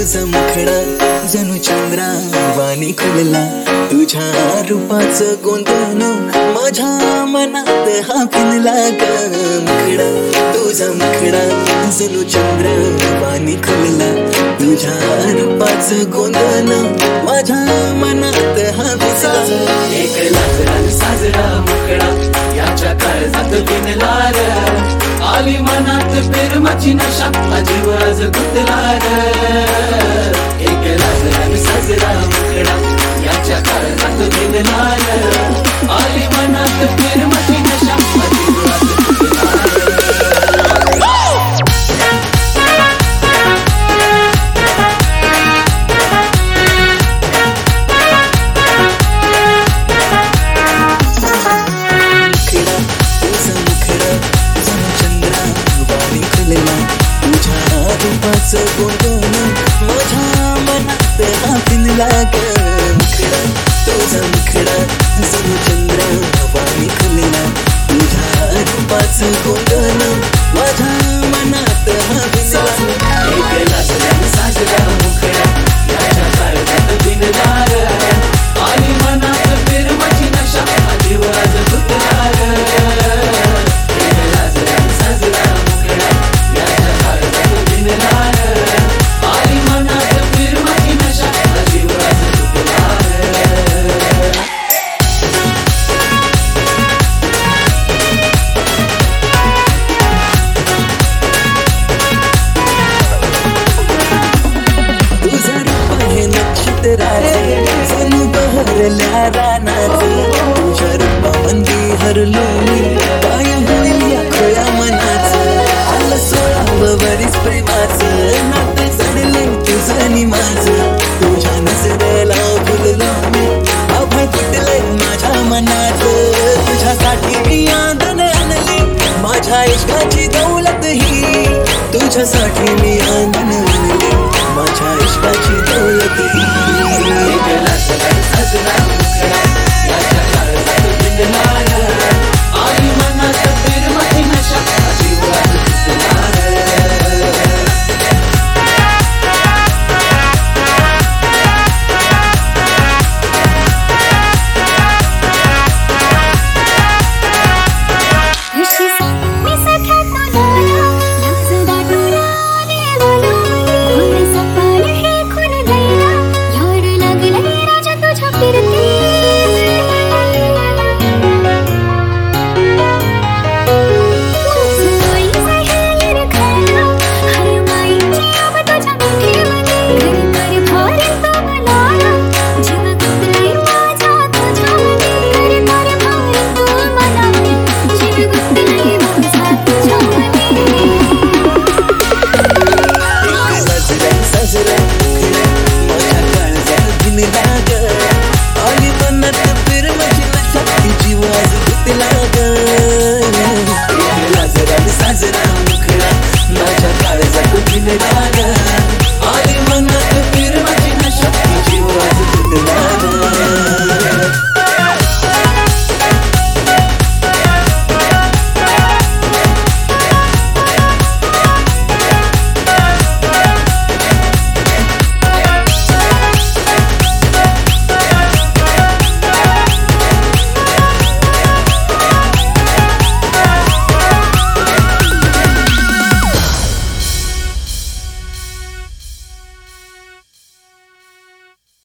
तुझा मुखडा जणू चंद्रा वाणी खुलला, तुझ्या रूपाचं गोंधळ माझ्या मनात हा फिनला ग मुखडा. तुझा मुखडा जणू चंद्र वाणी खुलला, तुझ्या रूपाचं गोंधळ माझ्या मनात हा फिनला. एक लाजरा साजरा मुखडा याच्या काळजात विणला ग, आली मनात प्रेमाची नशा जीव आज गुंतला ग. एक लाजरा साजरा मुखडा याच्या काळजात विणला ग, आली मनात प्रेमाची नशा जीव आज गुंतला ग. रूपाचं गोंधळ माझ्या मनात हा फिनला ग मुखडा. तुझा मुखडा जणू चंद्र वाणी खुलला, तुझ्या रूपाचं गोंधळ माझ्या मनात हा फिनला. एक लाजरा साजरा मुखडा याच्या काळजात विणला ग, आली मनात प्रेमाची नशा जीव आज गुंतला ग. एक लाजरा साजरा मुखडा याच्या काळजात विणला ग, आली मनात प्रेमाची नशा जीव आज गुंतला ग. तुझा रूप हे नक्षत्राचे जणू बहरल्या रानात, तुझ्या रूपामंदी हरलो मी काय होईल या खोया मनाचं. आलं 16 वरीस प्रेमाचं नातं चढले तुझं आणि माझं, तुझ्या नजरेला भुललो मी आभाळ तुटले माझ्या मनात. तुझ्यासाठी मी आदन आणली माझ्या इश्काची दौलत ही, तुझ्यासाठी मी